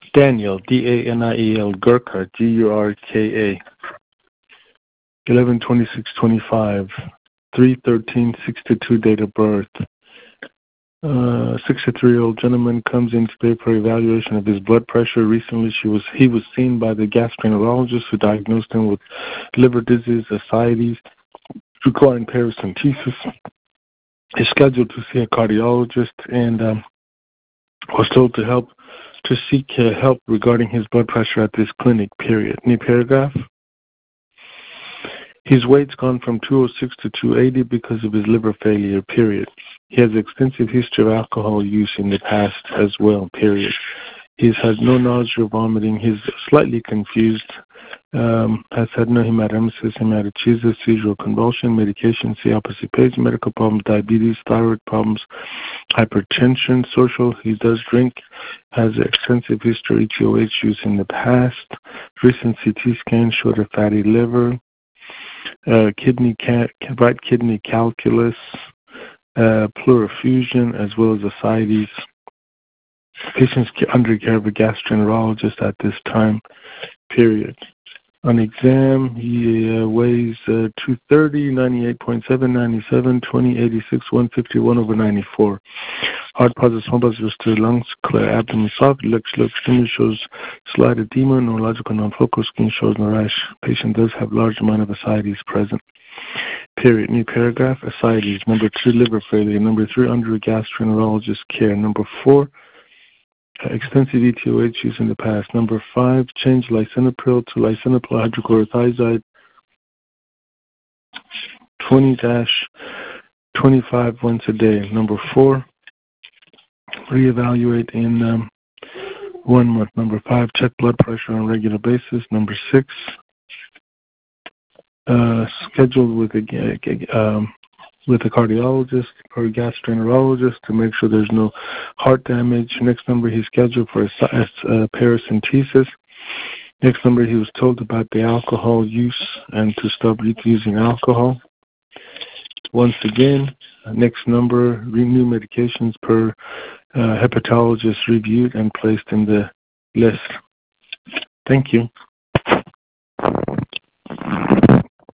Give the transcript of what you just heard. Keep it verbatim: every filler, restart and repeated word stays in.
Daniel, D A N I E L, Gurkha, G U R K A, eleven twenty-six twenty-five, three thirteen sixty-two date of birth. Uh, sixty-three-year-old gentleman comes in today for evaluation of his blood pressure. Recently, she was he was seen by the gastroenterologist who diagnosed him with liver disease, ascites, requiring paracentesis. Is scheduled to see a cardiologist and um, was told to help to seek uh, help regarding his blood pressure at this clinic. Period. New paragraph. His weight's gone from two oh six to two eighty because of his liver failure, period. He has extensive history of alcohol use in the past as well, period. He's had no nausea or vomiting. He's slightly confused. Um, has had no hematemesis, hematochezia, seizure or convulsion, medication, see opposite page, medical problems, diabetes, thyroid problems, hypertension, social. He does drink, has extensive history of H O H use in the past. Recent C T scan showed a fatty liver. Uh, kidney ca- right kidney calculus, uh, pleural effusion, as well as ascites. Patients under care of a gastroenterologist at this time, period. On exam, he uh, weighs uh, two thirty, ninety-eight point seven, ninety-seven, twenty, eighty-six, one fifty-one over ninety-four. Heart pauses, small pauses to lungs, clear abdomen soft, looks, looks, skin shows slight edema, neurological non-focal, skin shows no rash. Patient does have large amount of ascites present. Period. New paragraph, ascites. Number two, liver failure. Number three, under a gastroenterologist care. Number four, uh, extensive E T O H use in the past. Number five, change lisinopril to lisinopril hydrochlorothiazide twenty twenty-five once a day. Number four, reevaluate in um, one month. Number five, check blood pressure on a regular basis. Number six, uh, scheduled with a um, with a cardiologist or a gastroenterologist to make sure there's no heart damage. Next number, he's scheduled for a, a paracentesis. Next number, he was told about the alcohol use and to stop using alcohol. Once again, next number, renew medications per uh, hepatologist reviewed and placed in the list. Thank you.